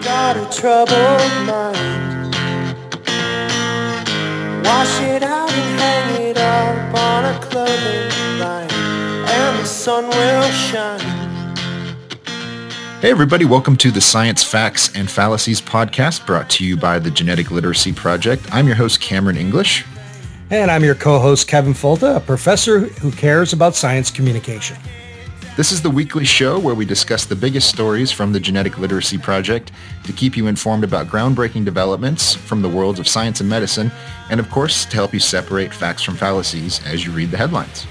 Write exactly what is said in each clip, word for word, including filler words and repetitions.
got a troubled mind. Wash it out and hang it up on a clothing line, and the sun will shine. Hey everybody, welcome to the Science Facts and Fallacies podcast brought to you by the Genetic Literacy Project. I'm your host, Cameron English. And I'm your co-host, Kevin Folta, a professor who cares about science communication. This is the weekly show where we discuss the biggest stories from the Genetic Literacy Project to keep you informed about groundbreaking developments from the worlds of science and medicine, and of course, to help you separate facts from fallacies as you read the headlines.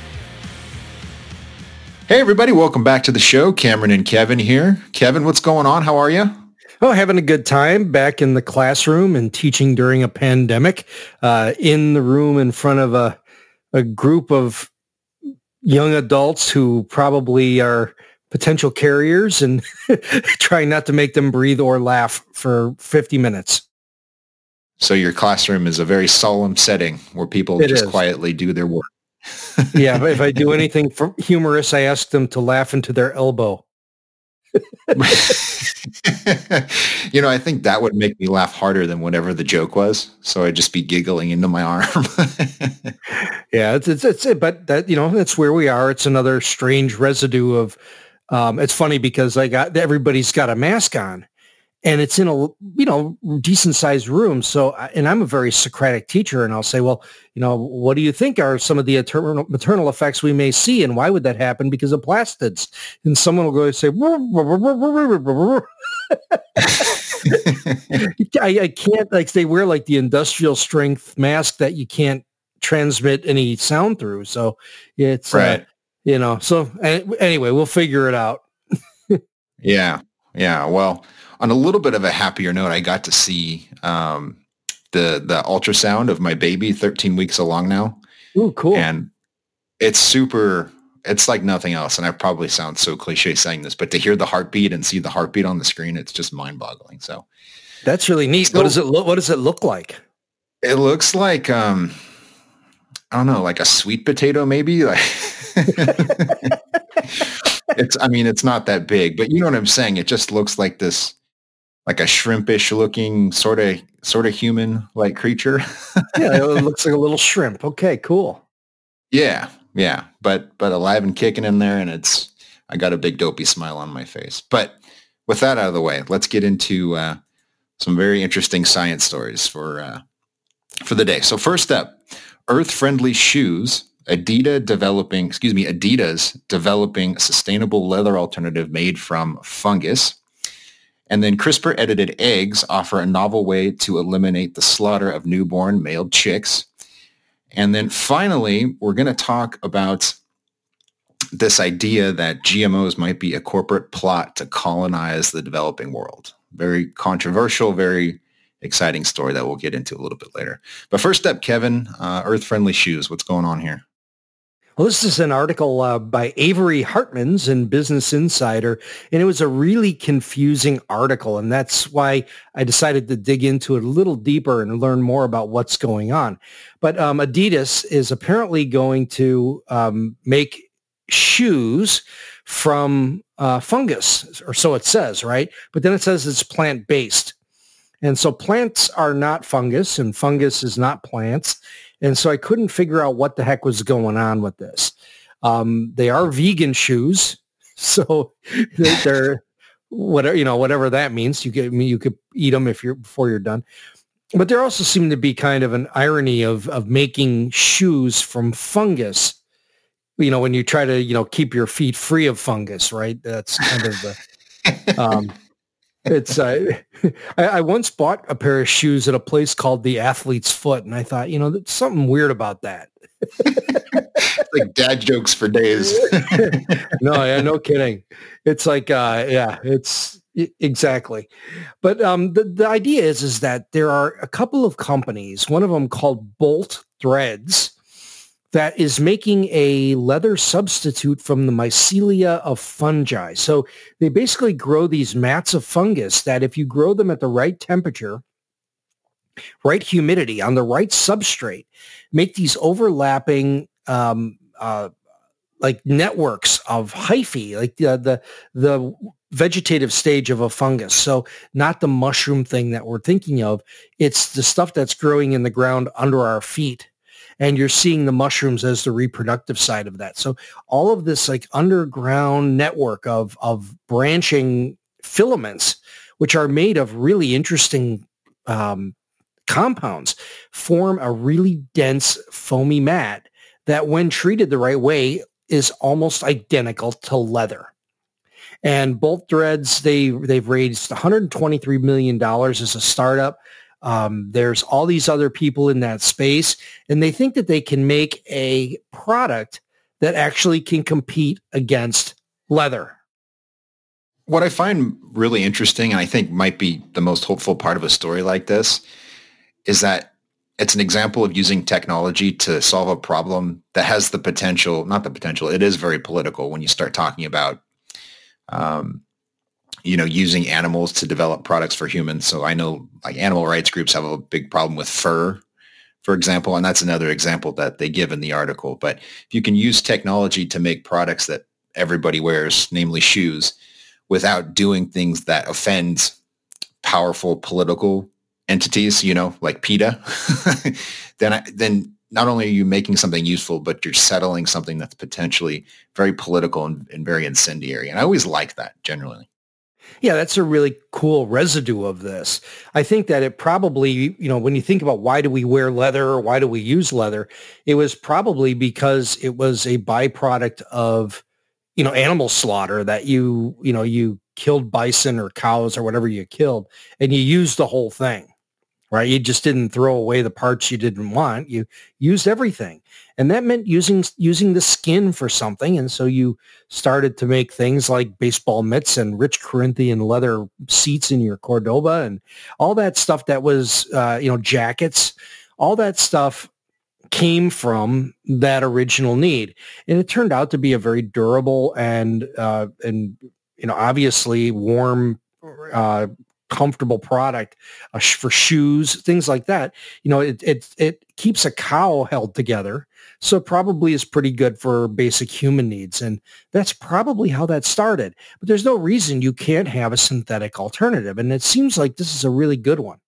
Hey everybody, welcome back to the show. Cameron and Kevin here. Kevin, what's going on? How are you? Oh, having a good time back in the classroom and teaching during a pandemic, uh, in the room in front of a, a group of young adults who probably are potential carriers and trying not to make them breathe or laugh for fifty minutes. So your classroom is a very solemn setting where people It just is. quietly do their work. Yeah, but if I do anything for humorous, I ask them to laugh into their elbow. You know, I think that would make me laugh harder than whatever the joke was. So I'd just be giggling into my arm. Yeah, it's, it's, it's, but that, you know, that's where we are. It's another strange residue of, um, it's funny because I got, everybody's got a mask on and it's in a, you know, decent sized room. So, and I'm a very Socratic teacher and I'll say, well, you know, what do you think are some of the eternal, maternal effects we may see? And why would that happen? Because of plastids. And someone will go and say, I, I can't, like they wear like the industrial strength mask that you can't transmit any sound through. So it's, right. uh, you know, so anyway, we'll figure it out. Yeah. Yeah. Well, on a little bit of a happier note, I got to see um, the the ultrasound of my baby, thirteen weeks along now. Oh, cool. And it's super, it's like nothing else. And I probably sound so cliche saying this, but to hear the heartbeat and see the heartbeat on the screen, it's just mind boggling. So that's really neat. So, what does it look, what does it look like? It looks like, um, I don't know, like a sweet potato, maybe. Like it's, I mean, it's not that big, but you know what I'm saying? It just looks like this, like a shrimpish looking sort of, sort of human like creature. Yeah. It looks like a little shrimp. Okay, cool. Yeah. Yeah. But, but alive and kicking in there. And it's, I got a big dopey smile on my face. But with that out of the way, let's get into uh, some very interesting science stories for, uh, for the day. So first up, earth-friendly shoes. Adidas developing, excuse me, Adidas developing a sustainable leather alternative made from fungus. And then CRISPR-edited eggs offer a novel way to eliminate the slaughter of newborn male chicks. And then finally, we're going to talk about this idea that G M Os might be a corporate plot to colonize the developing world. Very controversial, very exciting story that we'll get into a little bit later. But first up, Kevin, uh, earth-friendly shoes. What's going on here? Well, this is an article uh, by Avery Hartmans in Business Insider, and it was a really confusing article, and that's why I decided to dig into it a little deeper and learn more about what's going on. But um, Adidas is apparently going to um, make shoes from uh, fungus, or so it says, right? But then it says it's plant-based. And so plants are not fungus, and fungus is not plants. And so I couldn't figure out what the heck was going on with this. Um, they are vegan shoes, so they're, they're whatever you know, whatever that means. You could you could eat them if you're before you're done. But there also seemed to be kind of an irony of of making shoes from fungus. You know, when you try to you know keep your feet free of fungus, right? That's kind of the. Um, It's uh, I, I once bought a pair of shoes at a place called the Athlete's Foot, and I thought, you know, there's something weird about that. Like dad jokes for days. No, yeah, no kidding. It's like, uh, yeah, it's exactly. But um, the the idea is is that there are a couple of companies, one of them called Bolt Threads, that is making a leather substitute from the mycelia of fungi. So they basically grow these mats of fungus that if you grow them at the right temperature, right humidity, on the right substrate, make these overlapping um, uh, like networks of hyphae, like the the the vegetative stage of a fungus. So not the mushroom thing that we're thinking of. It's the stuff that's growing in the ground under our feet. And you're seeing the mushrooms as the reproductive side of that. So all of this like underground network of, of branching filaments, which are made of really interesting um, compounds, form a really dense foamy mat that when treated the right way is almost identical to leather. And Bolt Threads, they, they've raised one hundred twenty-three million dollars as a startup. Um, there's all these other people in that space, and they think that they can make a product that actually can compete against leather. What I find really interesting, and I think might be the most hopeful part of a story like this, is that it's an example of using technology to solve a problem that has the potential, not the potential, it is very political when you start talking about, um, you know, using animals to develop products for humans. So I know like animal rights groups have a big problem with fur, for example, and that's another example that they give in the article. But if you can use technology to make products that everybody wears, namely shoes, without doing things that offend powerful political entities, you know, like PETA, then I, then not only are you making something useful, but you're settling something that's potentially very political and, and very incendiary. And I always like that generally. Yeah, that's a really cool residue of this. I think that it probably, you know, when you think about why do we wear leather or why do we use leather, it was probably because it was a byproduct of, you know, animal slaughter that you, you know, you killed bison or cows or whatever you killed and you used the whole thing, right? You just didn't throw away the parts you didn't want. You used everything. And that meant using using the skin for something. And so you started to make things like baseball mitts and rich Corinthian leather seats in your Cordoba and all that stuff that was, uh, you know, jackets, all that stuff came from that original need. And it turned out to be a very durable and, uh, and you know, obviously warm, uh, comfortable product uh, sh- for shoes, things like that. You know, it, it, it keeps a cow held together. So it probably is pretty good for basic human needs. And that's probably how that started. But there's no reason you can't have a synthetic alternative. And it seems like this is a really good one.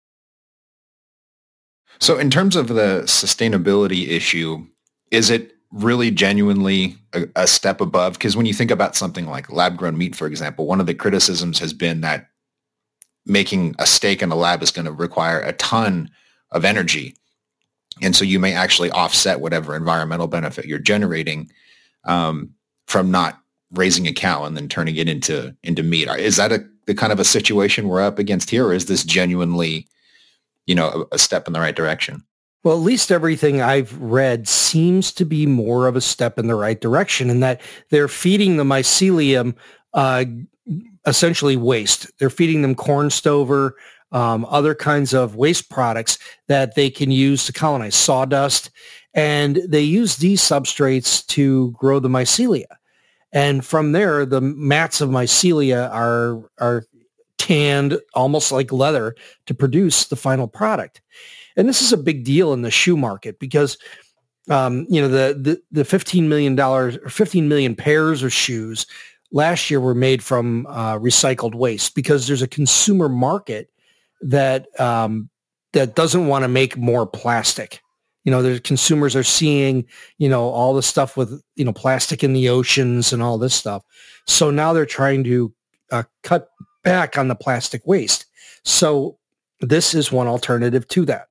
So in terms of the sustainability issue, is it really genuinely a, a step above? Because when you think about something like lab-grown meat, for example, one of the criticisms has been that making a steak in a lab is going to require a ton of energy. And so you may actually offset whatever environmental benefit you're generating um, from not raising a cow and then turning it into into meat. Is that a, the kind of a situation we're up against here, or is this genuinely, you know, a, a step in the right direction? Well, at least everything I've read seems to be more of a step in the right direction in that they're feeding the mycelium uh, essentially waste. They're feeding them corn stover, um, other kinds of waste products that they can use to colonize sawdust. And they use these substrates to grow the mycelia. And from there, the mats of mycelia are, are tanned almost like leather to produce the final product. And this is a big deal in the shoe market because, um, you know, the, the, the fifteen million dollars or fifteen million pairs of shoes last year were made from uh, recycled waste because there's a consumer market that um, that doesn't want to make more plastic. You know, the consumers are seeing, you know, all the stuff with, you know, plastic in the oceans and all this stuff. So now they're trying to uh, cut back on the plastic waste. So this is one alternative to that.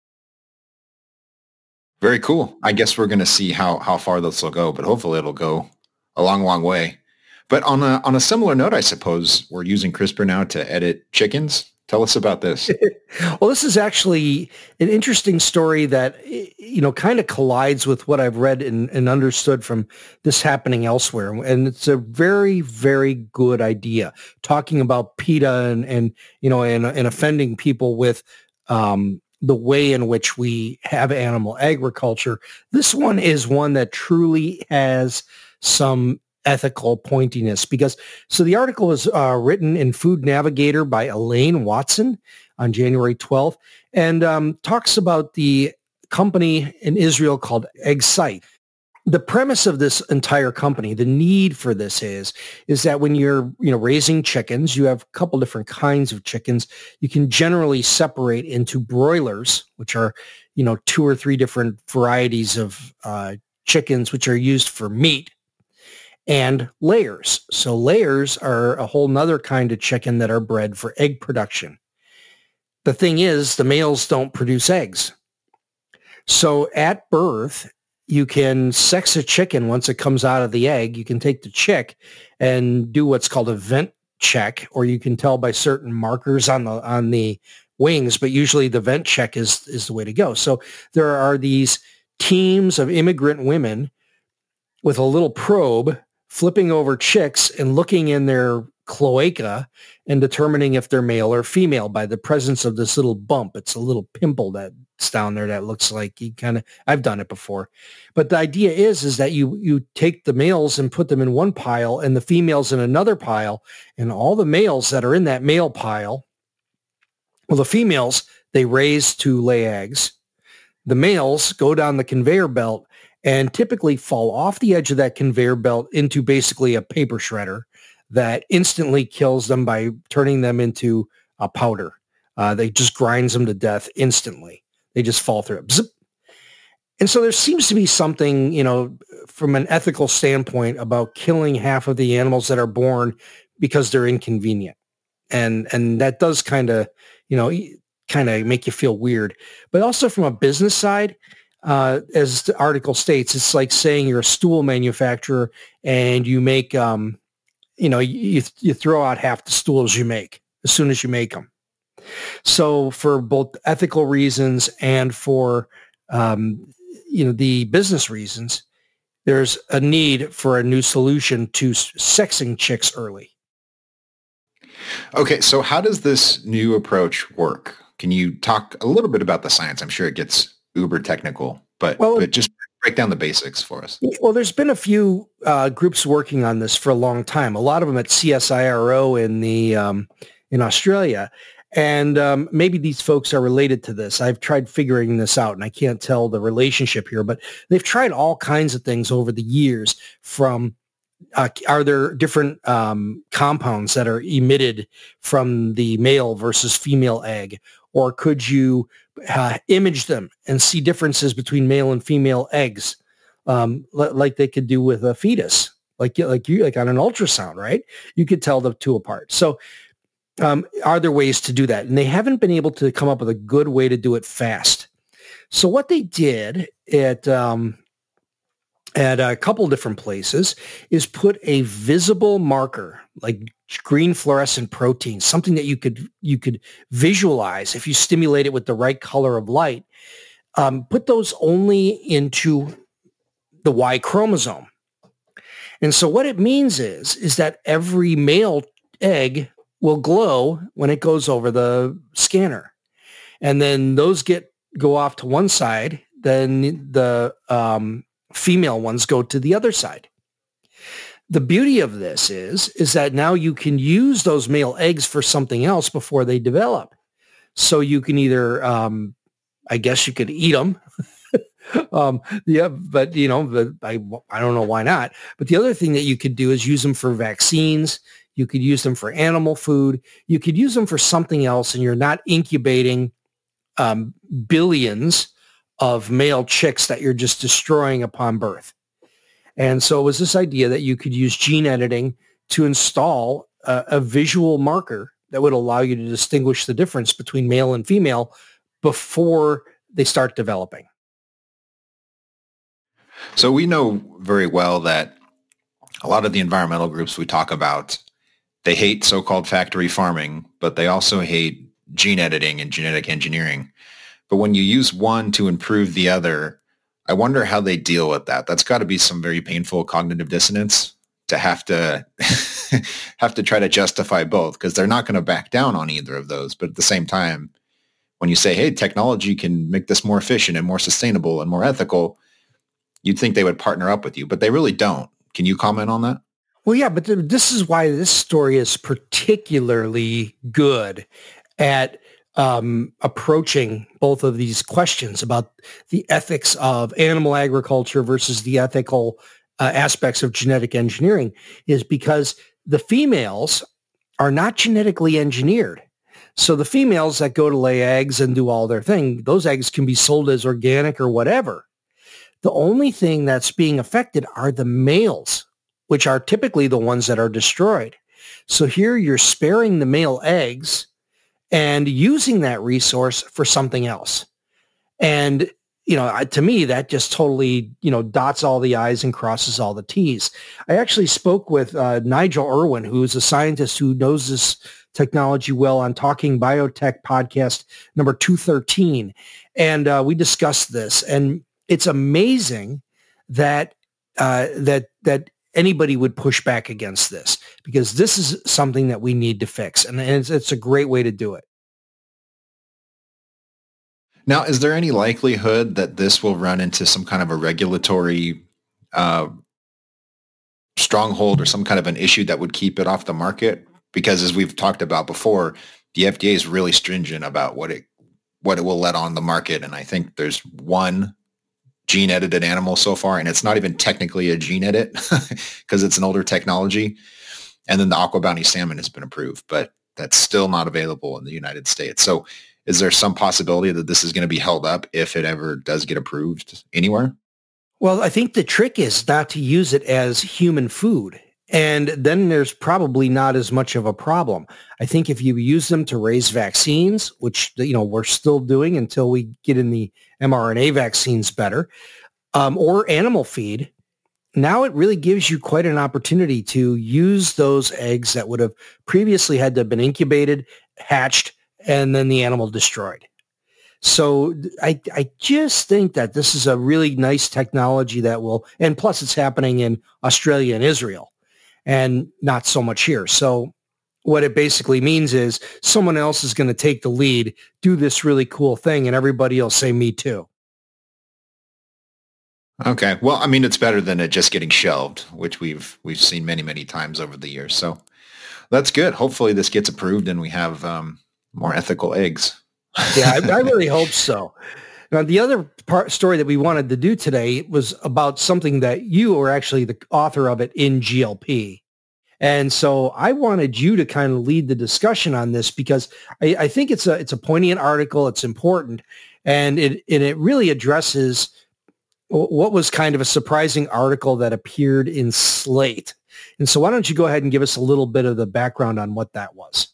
Very cool. I guess we're going to see how, how far this will go, but hopefully it'll go a long, long way. But on a on a similar note, I suppose we're using CRISPR now to edit chickens. Tell us about this. Well, this is actually an interesting story that, you know, kind of collides with what I've read and, and understood from this happening elsewhere. And it's a very, very good idea talking about PETA and, and you know, and, and offending people with um, the way in which we have animal agriculture. This one is one that truly has some ethical pointiness because so the article was uh, written in Food Navigator by Elaine Watson on January twelfth and um, talks about the company in Israel called Eggsite. the premise of this entire company, the need for this is, is that when you're, you know, raising chickens, you have a couple different kinds of chickens. You can generally separate into broilers, which are, you know, two or three different varieties of uh, chickens, which are used for meat, and layers. So layers are a whole nother kind of chicken that are bred for egg production. The thing is, the males don't produce eggs. So at birth, you can sex a chicken once it comes out of the egg. You can take the chick and do what's called a vent check, or you can tell by certain markers on the on the wings, but usually the vent check is, is the way to go. So there are these teams of immigrant women with a little probe flipping over chicks and looking in their cloaca and determining if they're male or female by the presence of this little bump. It's a little pimple that's down there that looks like you kind of, I've done it before. But the idea is, is that you, you take the males and put them in one pile and the females in another pile, and all the males that are in that male pile, well, the females, they raise to lay eggs. The males go down the conveyor belt and typically fall off the edge of that conveyor belt into basically a paper shredder that instantly kills them by turning them into a powder. Uh, they just grinds them to death instantly. They just fall through. Zip. And so there seems to be something, you know, from an ethical standpoint about killing half of the animals that are born because they're inconvenient. And and that does kind of, you know, kind of make you feel weird. But also from a business side, uh, as the article states, it's like saying you're a stool manufacturer and you make, um, you know, you, you throw out half the stools you make as soon as you make them. So for both ethical reasons and for, um, you know, the business reasons, there's a need for a new solution to sexing chicks early. Okay, so how does this new approach work? Can you talk a little bit about the science? I'm sure it gets uber technical, but, well, but just break down the basics for us. Well, there's been a few uh, groups working on this for a long time. A lot of them at C S I R O in the um, in Australia, and um, maybe these folks are related to this. I've tried figuring this out, and I can't tell the relationship here. But they've tried all kinds of things over the years. From uh, are there different um, compounds that are emitted from the male versus female egg, or could you Uh, image them and see differences between male and female eggs, um, l- like they could do with a fetus, like like you like on an ultrasound, right? You could tell the two apart. So, um, are there ways to do that? And they haven't been able to come up with a good way to do it fast. So, what they did at um, at a couple different places is put a visible marker, like green fluorescent protein, something that you could you could visualize if you stimulate it with the right color of light. Um, put those only into the Y chromosome. And so what it means is, is that every male egg will glow when it goes over the scanner. And then those get go off to one side, then the um, female ones go to the other side. The beauty of this is, is that now you can use those male eggs for something else before they develop. So you can either, um, I guess you could eat them. um, yeah, but you know, the, I, I don't know why not. But the other thing that you could do is use them for vaccines. You could use them for animal food. You could use them for something else, and you're not incubating um, billions of male chicks that you're just destroying upon birth. And so it was this idea that you could use gene editing to install a, a visual marker that would allow you to distinguish the difference between male and female before they start developing. So we know very well that a lot of the environmental groups we talk about, they hate so-called factory farming, but they also hate gene editing and genetic engineering. But when you use one to improve the other, I wonder how they deal with that. That's got to be some very painful cognitive dissonance to have to have to try to justify both, because they're not going to back down on either of those. But at the same time, when you say, hey, technology can make this more efficient and more sustainable and more ethical, you'd think they would partner up with you, but they really don't. Can you comment on that? Well, yeah, but th- this is why this story is particularly good at um, approaching both of these questions about the ethics of animal agriculture versus the ethical uh, aspects of genetic engineering is because the females are not genetically engineered. So the females that go to lay eggs and do all their thing, those eggs can be sold as organic or whatever. The only thing that's being affected are the males, which are typically the ones that are destroyed. So here you're sparing the male eggs and using that resource for something else. And, you know, to me, that just totally, you know, dots all the I's and crosses all the T's. I actually spoke with uh, Nigel Irwin, who's a scientist who knows this technology well, on Talking Biotech podcast number two thirteen. And uh, we discussed this. And it's amazing that uh, that that anybody would push back against this, because this is something that we need to fix. And it's, it's a great way to do it. Now, is there any likelihood that this will run into some kind of a regulatory uh, stronghold or some kind of an issue that would keep it off the market? Because as we've talked about before, the F D A is really stringent about what it what it will let on the market. And I think there's one gene edited animal so far, and it's not even technically a gene edit because it's an older technology. And then the Aqua Bounty salmon has been approved, but that's still not available in the United States. So is there some possibility that this is going to be held up if it ever does get approved anywhere? Well, I think the trick is not to use it as human food. And then there's probably not as much of a problem. I think if you use them to raise vaccines, which, you know, we're still doing until we get in the mRNA vaccines better, um, or animal feed, now it really gives you quite an opportunity to use those eggs that would have previously had to have been incubated, hatched, and then the animal destroyed. So I, I just think that this is a really nice technology that will, and plus it's happening in Australia and Israel, and not so much here. So what it basically means is someone else is going to take the lead, do this really cool thing, and everybody will say, me too. Okay. Well, I mean, it's better than it just getting shelved, which we've we've seen many, many times over the years. So that's good. Hopefully this gets approved and we have um, more ethical eggs. Yeah, I, I really hope so. Now, the other part story that we wanted to do today was about something that you were actually the author of it in G L P. And so I wanted you to kind of lead the discussion on this, because I, I think it's a it's a poignant article. It's important. And it, and it really addresses what was kind of a surprising article that appeared in Slate. And so why don't you go ahead and give us a little bit of the background on what that was?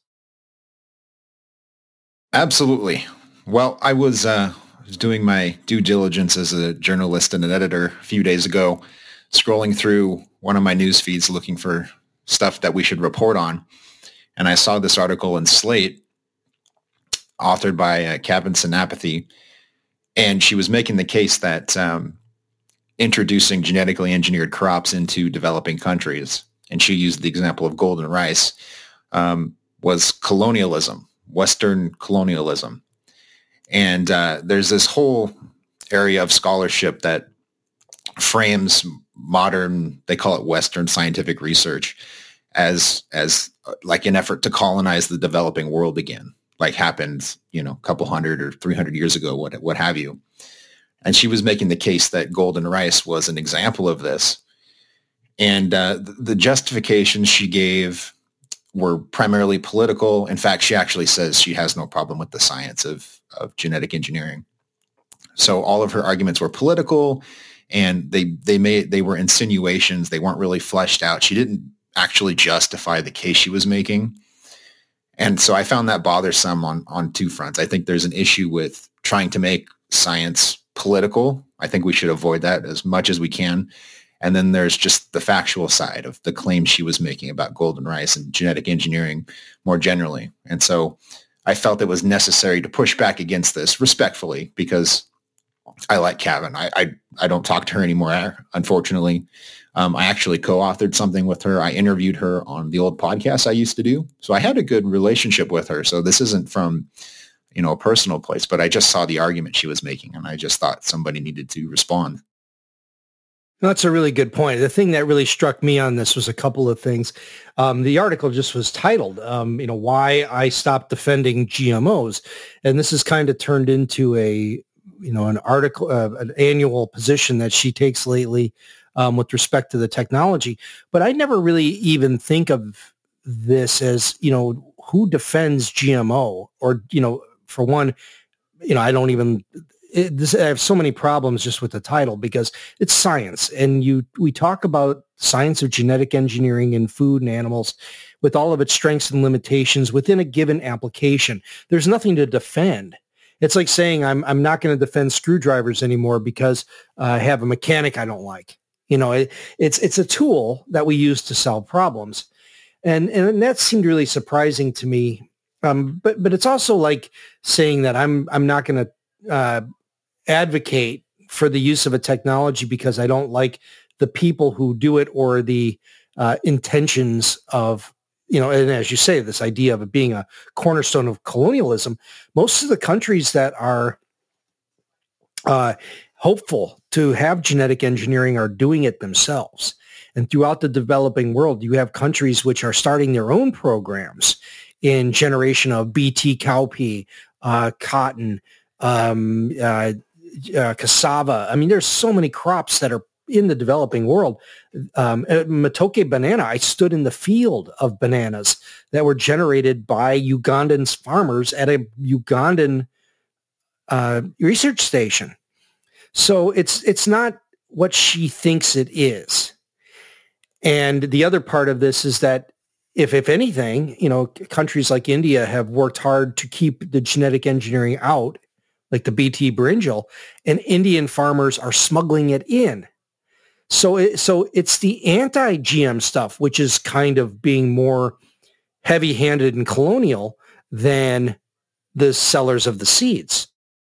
Absolutely. Well, I was... Uh... was doing my due diligence as a journalist and an editor a few days ago, scrolling through one of my news feeds looking for stuff that we should report on. And I saw this article in Slate authored by uh, Kavin Senapathy. And she was making the case that um, introducing genetically engineered crops into developing countries, and she used the example of golden rice, um, was colonialism, Western colonialism. And uh, there's this whole area of scholarship that frames modern, they call it Western scientific research, as as uh, like an effort to colonize the developing world again, like happened, you know, a couple hundred or three hundred years ago, what what have you. And she was making the case that golden rice was an example of this. And uh, the, the justifications she gave were primarily political. In fact, she actually says she has no problem with the science of of genetic engineering. So all of her arguments were political, and they they made they were insinuations. They weren't really fleshed out. She didn't actually justify the case she was making. And so I found that bothersome on on two fronts. I think there's an issue with trying to make science political. I think we should avoid that as much as we can. And then there's just the factual side of the claims she was making about golden rice and genetic engineering more generally. And so I felt it was necessary to push back against this respectfully, because I like Kavin. I, I, I don't talk to her anymore, unfortunately. Um, I actually co-authored something with her. I interviewed her on the old podcast I used to do. So I had a good relationship with her. So this isn't from, you know, a personal place, but I just saw the argument she was making, and I just thought somebody needed to respond. That's a really good point. The thing that really struck me on this was a couple of things. Um, the article just was titled, um, you know, why I stopped defending G M Os. And this has kind of turned into a, you know, an article, uh, an annual position that she takes lately um, with respect to the technology. But I never really even think of this as, you know, who defends G M O or, you know, for one, you know, I don't even... It, this, I have so many problems just with the title because it's science, and you we talk about science of genetic engineering in food and animals with all of its strengths and limitations within a given application. There's nothing to defend. It's like saying I'm I'm not going to defend screwdrivers anymore because uh, I have a mechanic I don't like. You know, it, it's it's a tool that we use to solve problems, and and that seemed really surprising to me. Um, but but it's also like saying that I'm I'm not going to uh, advocate for the use of a technology because I don't like the people who do it or the uh, intentions of, you know, and as you say, this idea of it being a cornerstone of colonialism. Most of the countries that are uh, hopeful to have genetic engineering are doing it themselves. And throughout the developing world, you have countries which are starting their own programs in generation of B T cowpea, uh, cotton, um, uh, Uh, cassava. I mean, there's so many crops that are in the developing world. Um, Matoke banana, I stood in the field of bananas that were generated by Ugandan farmers at a Ugandan uh, research station. So it's it's not what she thinks it is. And the other part of this is that if if anything, you know, countries like India have worked hard to keep the genetic engineering out, like the B T brinjal, and Indian farmers are smuggling it in. So, it, so it's the anti-G M stuff, which is kind of being more heavy-handed and colonial than the sellers of the seeds.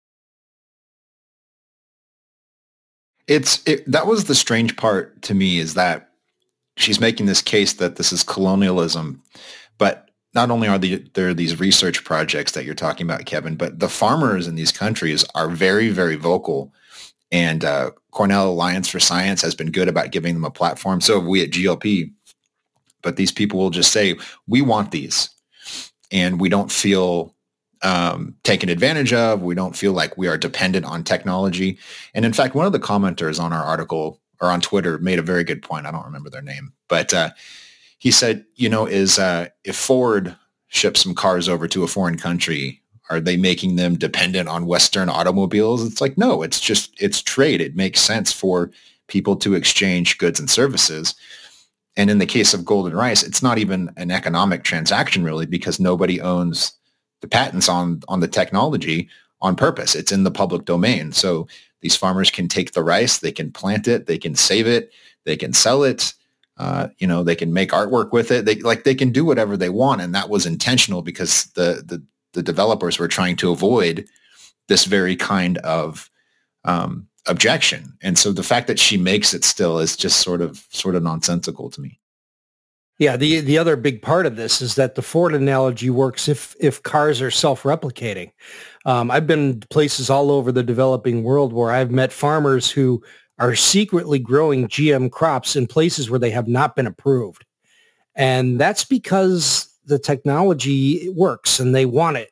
It's it, that was the strange part to me, is that she's making this case that this is colonialism, but not only are the, there these research projects that you're talking about, Kevin, but the farmers in these countries are very, very vocal. And uh, Cornell Alliance for Science has been good about giving them a platform. So have we at G L P. But these people will just say, we want these. And we don't feel um, taken advantage of. We don't feel like we are dependent on technology. And in fact, one of the commenters on our article or on Twitter made a very good point. I don't remember their name, but uh, he said, you know, is uh, if Ford ships some cars over to a foreign country, are they making them dependent on Western automobiles? It's like, no, it's just, it's trade. It makes sense for people to exchange goods and services. And in the case of Golden Rice, it's not even an economic transaction really, because nobody owns the patents on, on the technology on purpose. It's in the public domain. So these farmers can take the rice, they can plant it, they can save it, they can sell it. Uh, you know, they can make artwork with it. They like they can do whatever they want, and that was intentional because the the, the developers were trying to avoid this very kind of um, objection. And so the fact that she makes it still is just sort of sort of nonsensical to me. Yeah, the the other big part of this is that the Ford analogy works if if cars are self-replicating. Um, I've been places all over the developing world where I've met farmers who are secretly growing G M crops in places where they have not been approved. And that's because the technology works and they want it.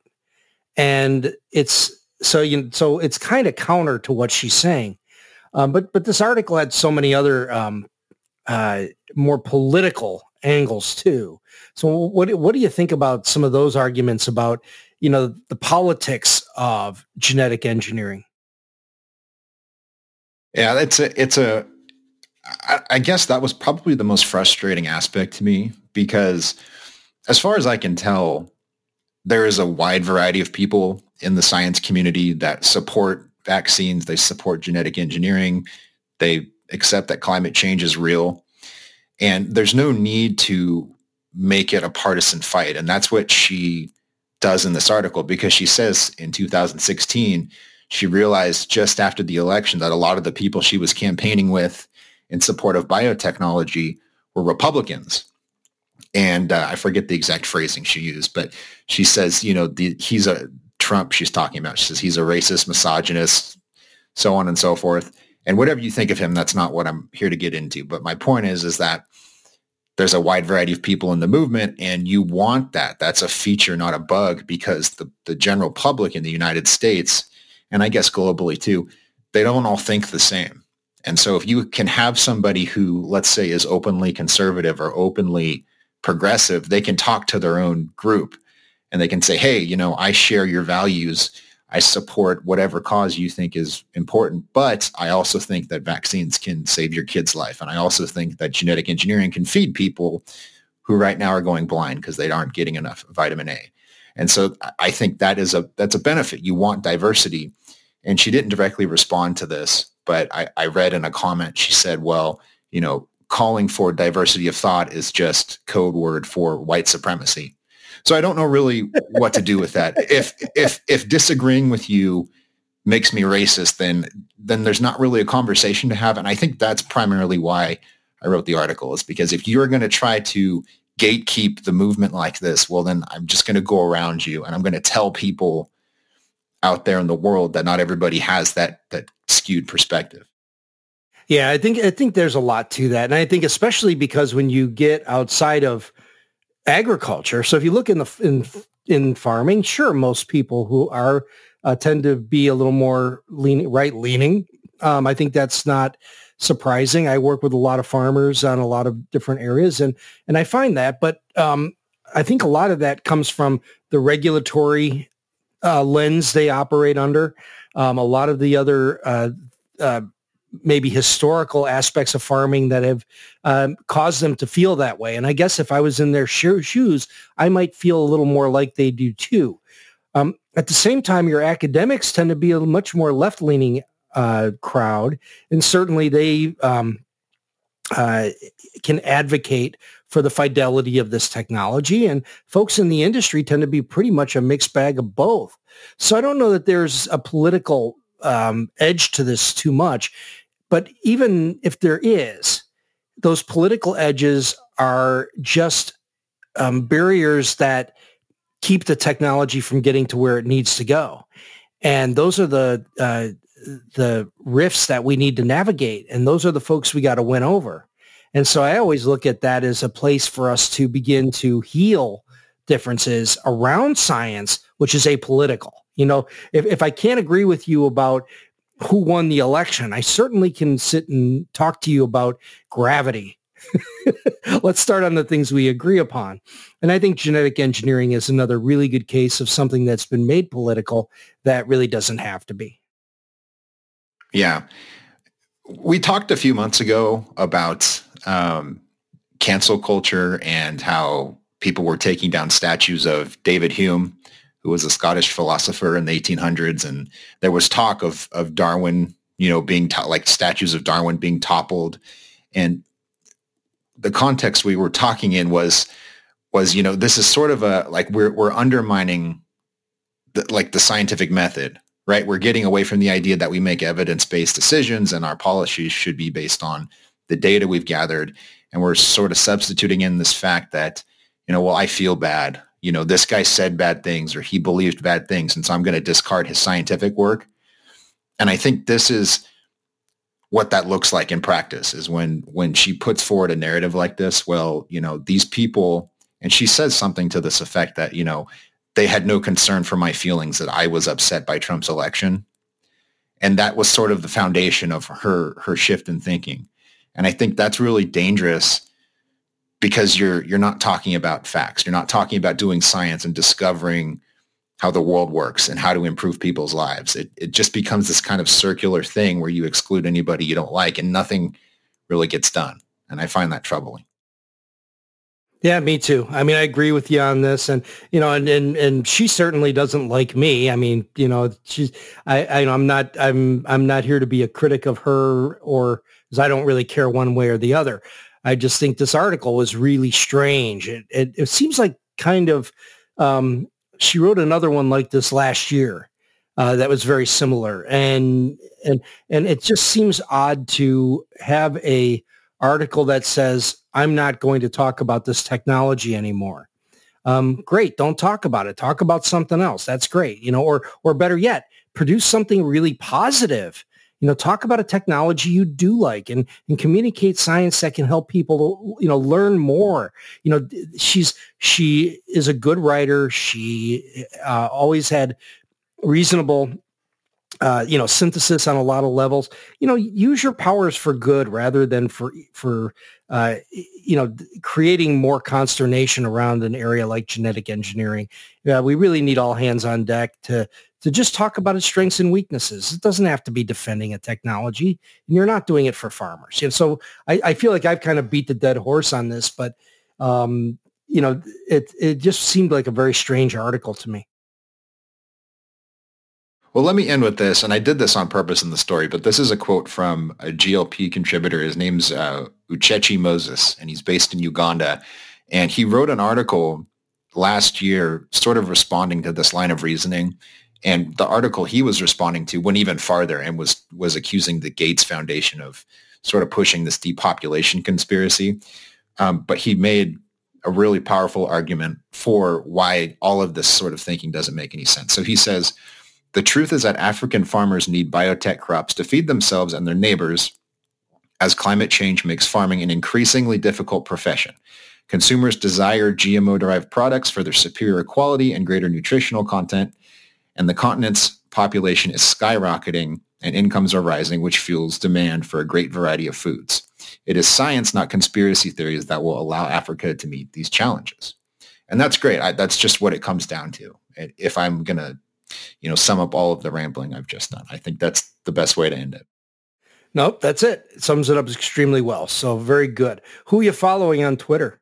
And it's so you so it's kind of counter to what she's saying. Um, but but this article had so many other um, uh, more political angles too. So what what do you think about some of those arguments about, you know, the politics of genetic engineering? Yeah, it's a, it's a, I, I guess that was probably the most frustrating aspect to me, because as far as I can tell, there is a wide variety of people in the science community that support vaccines. They support genetic engineering. They accept that climate change is real. And there's no need to make it a partisan fight. And that's what she does in this article, because she says in two thousand sixteen, she realized just after the election that a lot of the people she was campaigning with in support of biotechnology were Republicans. And uh, I forget the exact phrasing she used, but she says, you know, the, he's a Trump she's talking about. She says he's a racist, misogynist, so on and so forth. And whatever you think of him, that's not what I'm here to get into. But my point is, is that there's a wide variety of people in the movement, and you want that. That's a feature, not a bug, because the, the general public in the United States, and I guess globally too, they don't all think the same. And so if you can have somebody who, let's say, is openly conservative or openly progressive, they can talk to their own group and they can say, hey, you know, I share your values. I support whatever cause you think is important, but I also think that vaccines can save your kid's life. And I also think that genetic engineering can feed people who right now are going blind because they aren't getting enough vitamin A. And so I think that is a, that's a benefit. You want diversity. And she didn't directly respond to this, but I, I read in a comment, she said, well, you know, calling for diversity of thought is just code word for white supremacy. So I don't know really what to do with that. If if if disagreeing with you makes me racist, then then there's not really a conversation to have. And I think that's primarily why I wrote the article, is because if you're going to try to gatekeep the movement like this, well, then I'm just going to go around you and I'm going to tell people out there in the world that not everybody has that that skewed perspective. Yeah, I think I think there's a lot to that. And I think especially because when you get outside of agriculture, so if you look in the in in farming, sure, most people who are uh, tend to be a little more lean, right leaning. Um, I think that's not surprising. I work with a lot of farmers on a lot of different areas, and and I find that. But um, I think a lot of that comes from the regulatory uh, lens they operate under. Um, a lot of the other uh, uh, maybe historical aspects of farming that have um, caused them to feel that way. And I guess if I was in their sho- shoes, I might feel a little more like they do too. Um, at the same time, your academics tend to be a much more left-leaning uh, crowd, and certainly they um, uh, can advocate for the fidelity of this technology. And folks in the industry tend to be pretty much a mixed bag of both. So I don't know that there's a political um, edge to this too much. But even if there is, those political edges are just um, barriers that keep the technology from getting to where it needs to go. And those are the uh, the rifts that we need to navigate. And those are the folks we got to win over. And so I always look at that as a place for us to begin to heal differences around science, which is apolitical. You know, if, if I can't agree with you about who won the election, I certainly can sit and talk to you about gravity. Let's start on the things we agree upon. And I think genetic engineering is another really good case of something that's been made political that really doesn't have to be. Yeah. We talked a few months ago about um, cancel culture and how people were taking down statues of David Hume, who was a Scottish philosopher in the eighteen hundreds. And there was talk of, of Darwin, you know, being to- like statues of Darwin being toppled. And the context we were talking in was, was, you know, this is sort of a, like we're, we're undermining the, like the scientific method, right? We're getting away from the idea that we make evidence-based decisions and our policies should be based on the data we've gathered. And we're sort of substituting in this fact that, you know, well, I feel bad. You know, this guy said bad things or he believed bad things, and so I'm going to discard his scientific work. And I think this is what that looks like in practice, is when when she puts forward a narrative like this, well, you know, these people, and she says something to this effect that, you know, they had no concern for my feelings, that I was upset by Trump's election. And that was sort of the foundation of her her shift in thinking. And I think that's really dangerous, because you're you're not talking about facts. You're not talking about doing science and discovering how the world works and how to improve people's lives. It it just becomes this kind of circular thing where you exclude anybody you don't like and nothing really gets done. And I find that troubling. Yeah, me too. I mean, I agree with you on this, and you know, and and, and she certainly doesn't like me. I mean, you know, she's I, I I'm not I'm I'm not here to be a critic of her, or because I don't really care one way or the other. I just think this article was really strange. It, it, it seems like kind of, um, she wrote another one like this last year uh, that was very similar. And, and, and it just seems odd to have a article that says, I'm not going to talk about this technology anymore. Um, great. Don't talk about it. Talk about something else. That's great. You know, or, or better yet, produce something really positive. You know, talk about a technology you do like and, and communicate science that can help people, you know, learn more. You know, she's, she is a good writer. She uh, always had reasonable Uh, you know, synthesis on a lot of levels. You know, use your powers for good rather than for for uh, you know creating more consternation around an area like genetic engineering. Uh, we really need all hands on deck to to just talk about its strengths and weaknesses. It doesn't have to be defending a technology, and you're not doing it for farmers. And so I, I feel like I've kind of beat the dead horse on this, but um, you know, it it just seemed like a very strange article to me. Well, let me end with this, and I did this on purpose in the story, but this is a quote from a G L P contributor. His name's uh, Uchechi Moses, and he's based in Uganda. And he wrote an article last year sort of responding to this line of reasoning. And the article he was responding to went even farther and was was accusing the Gates Foundation of sort of pushing this depopulation conspiracy. Um, but he made a really powerful argument for why all of this sort of thinking doesn't make any sense. So he says, the truth is that African farmers need biotech crops to feed themselves and their neighbors as climate change makes farming an increasingly difficult profession. Consumers desire G M O-derived products for their superior quality and greater nutritional content, and the continent's population is skyrocketing and incomes are rising, which fuels demand for a great variety of foods. It is science, not conspiracy theories, that will allow Africa to meet these challenges. And that's great. I, that's just what it comes down to. If I'm going to you know, sum up all of the rambling I've just done, I think that's the best way to end it. Nope, that's it. It sums it up extremely well. So very good. Who are you following on Twitter?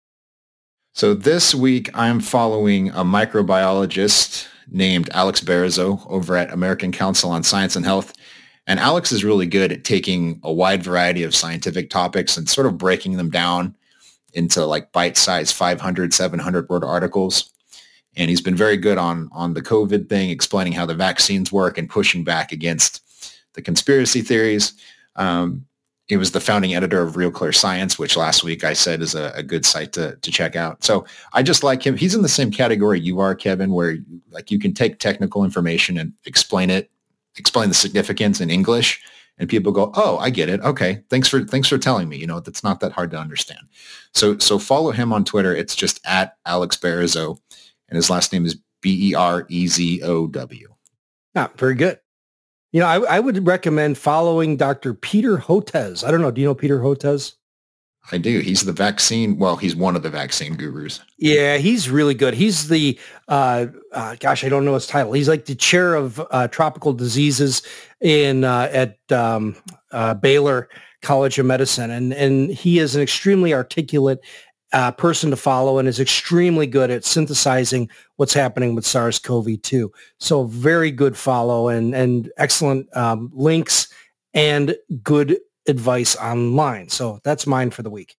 So this week I'm following a microbiologist named Alex Barizo over at American Council on Science and Health. And Alex is really good at taking a wide variety of scientific topics and sort of breaking them down into like bite-sized five hundred, seven hundred word articles. And he's been very good on, on the COVID thing, explaining how the vaccines work and pushing back against the conspiracy theories. Um, he was the founding editor of Real Clear Science, which last week I said is a, a good site to, to check out. So I just like him. He's in the same category you are, Kevin, where like you can take technical information and explain it, explain the significance in English, and people go, oh, I get it. Okay. Thanks for, thanks for telling me, you know, that's not that hard to understand. So, so follow him on Twitter. It's just at Alex Barizo. And his last name is B E R E Z O W. Ah, very good. You know, I, I would recommend following Doctor Peter Hotez. I don't know. Do you know Peter Hotez? I do. He's the vaccine. Well, he's one of the vaccine gurus. Yeah, he's really good. He's the, uh, uh, gosh, I don't know his title. He's like the chair of uh, tropical diseases in uh, at um, uh, Baylor College of Medicine. And, and he is an extremely articulate Uh, person to follow and is extremely good at synthesizing what's happening with SARS-C o V two. So very good follow and, and excellent um, links and good advice online. So that's mine for the week.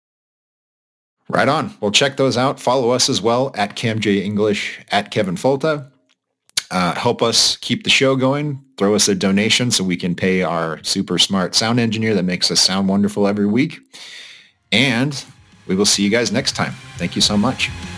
Right on. Well, check those out. Follow us as well at CamJ English, at Kevin Folta. Uh, help us keep the show going. Throw us a donation so we can pay our super smart sound engineer that makes us sound wonderful every week. And we will see you guys next time. Thank you so much.